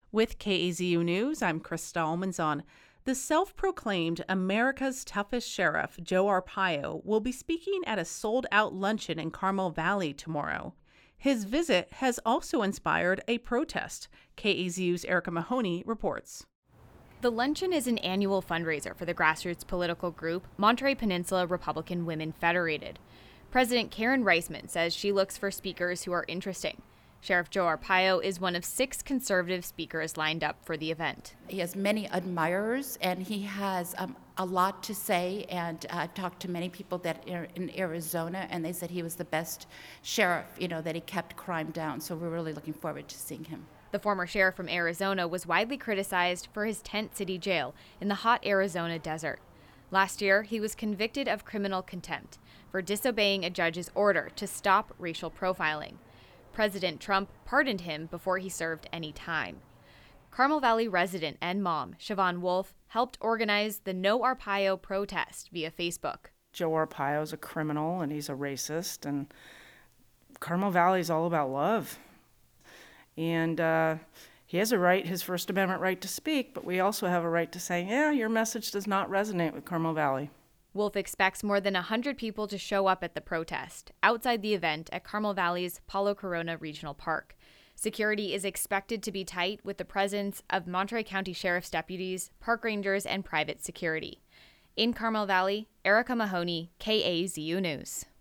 With KAZU News, I'm Krista Almanzon. The self-proclaimed America's toughest sheriff, Joe Arpaio, will be speaking at a sold-out luncheon in Carmel Valley tomorrow. His visit has also inspired a protest. KAZU's Erica Mahoney reports. The luncheon is an annual fundraiser for the grassroots political group Monterey Peninsula Republican Women Federated. President Karen Reisman says she looks for speakers who are interesting. Sheriff Joe Arpaio is one of 6 conservative speakers lined up for the event. He has many admirers, and he has a lot to say, and I've talked to many people that are in Arizona, and they said he was the best sheriff, that he kept crime down, so we're really looking forward to seeing him. The former sheriff from Arizona was widely criticized for his tent city jail in the hot Arizona desert. Last year, he was convicted of criminal contempt for disobeying a judge's order to stop racial profiling. President Trump pardoned him before he served any time. Carmel Valley resident and mom, Siobhan Wolf, helped organize the No Arpaio protest via Facebook. Joe Arpaio is a criminal and he's a racist, and Carmel Valley is all about love. And he has a right, his First Amendment right to speak, but we also have a right to say, your message does not resonate with Carmel Valley. Wolf expects more than 100 people to show up at the protest outside the event at Carmel Valley's Palo Corona Regional Park. Security is expected to be tight with the presence of Monterey County Sheriff's deputies, park rangers, and private security. In Carmel Valley, Erica Mahoney, KAZU News.